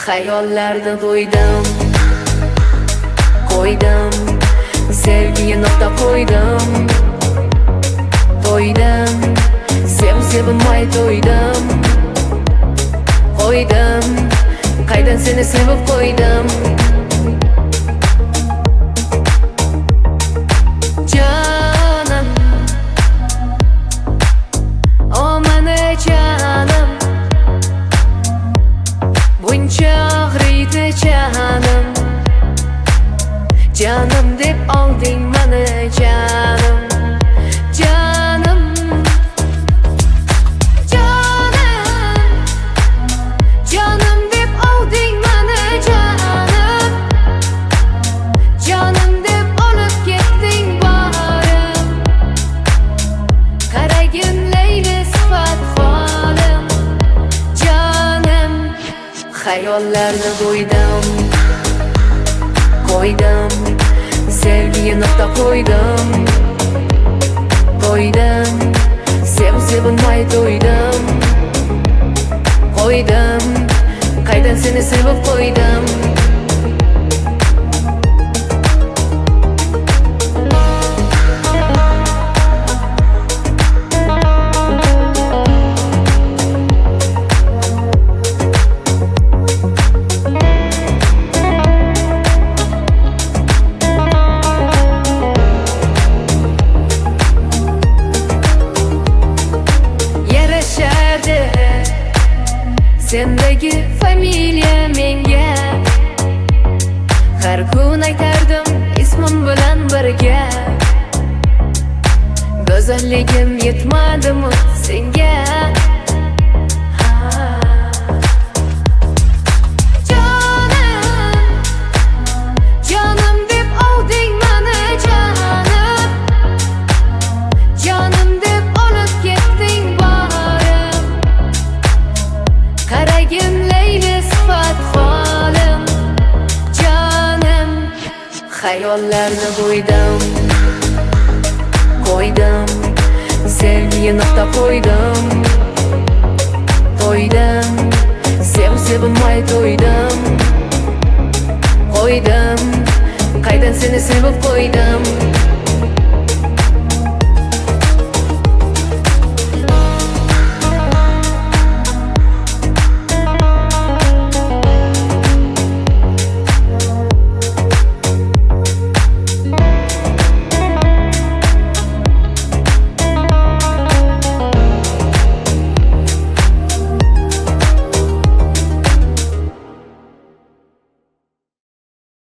Xayollarda to'ydim, qo'ydim, sevgiga nuqta qo'ydim. To'ydim, sevinmay to'ydim. Qo'ydim, qaydan seni sevib qo'ydim. Canım, o meni canım, buncha og'riydi canım. Canım deb olding meni canım. Canım, canım, canım deb olding meni canım. Canım deb olib ketding borim. Qaragin Leyli sifat holim. Canım, xayollarni to'ydim, qo'ydim, sevgiga nuqta qo'ydim. To'ydim, sevinmay to'ydim. Qo'ydim, qaydan seni sevib qo'ydim. Sendagi familiya menga har kun aytardim ismim bilan birga. Go'zalligim yetmadimi senga? Canım, canım deb olding meni canım. Canım deb olib ketding borim. Qaragin Leyli sifat holim. Canım, xayollarni to'ydim, qo'ydim, sevgiga nuqta qo'ydim. To'ydim, sevinmay to'ydim. Qo'ydim, qaydan seni sevib qo'ydim.